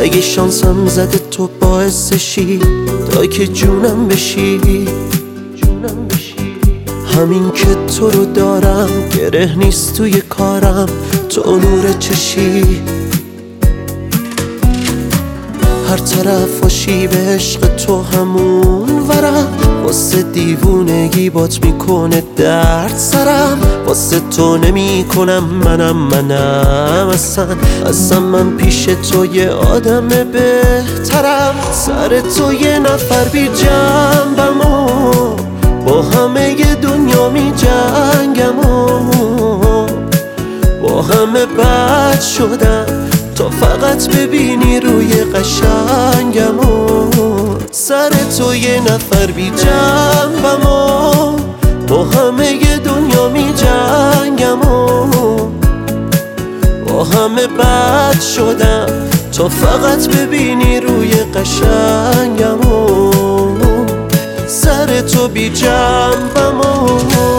اگه شانسم زده تو باعث شی تا که جونم بشی. همین که تو رو دارم گره نیست توی کارم، تو نور چشی. هر طرف باشی به عشق تو همون ورم، واسه دیوونگی بات میکنه درد سرم. واسه تو نمی کنم منم اصلا من پیش تو یه آدم بهترم. سر تو یه نفر بی جنبم و با همه دنیا می جنگم و با همه بد شدم تا فقط ببینی روی قشنگم و سر تو یه نفر بی جنبم و با همه دنیا می جنگم و با همه بد شدم تا فقط ببینی روی قشنگم و سر تو بی جنبم و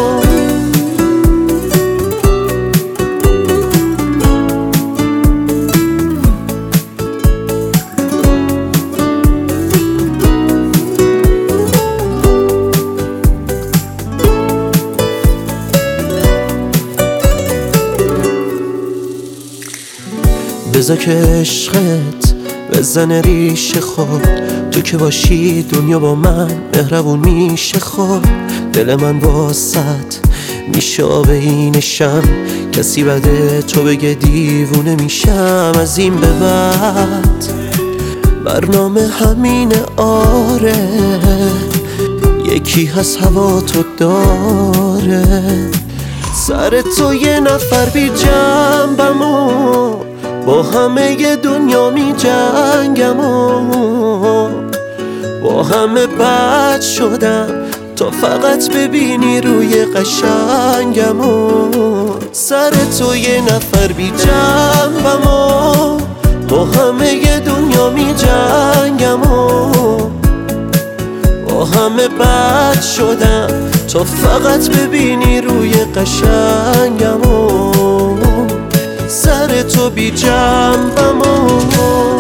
بذار که عشقت بزنه ریشه خود، تو که باشی دنیا با من مهربون میشه. خود دل من واسط میشه آب اینشم، کسی بده تو بگه دیوونه میشم. از این به بعد برنامه همینه، آره یکی هست هوا تو داره. سر تو یه نفر بی جنبم و با همه دنیا می جنگم و با همه بد شدم تا فقط ببینی روی قشنگم و سر تو یه نفر بی جنبم و با همه دنیا می جنگم و با همه بد شدم تا فقط ببینی روی قشنگم و سر تو بی جنبم و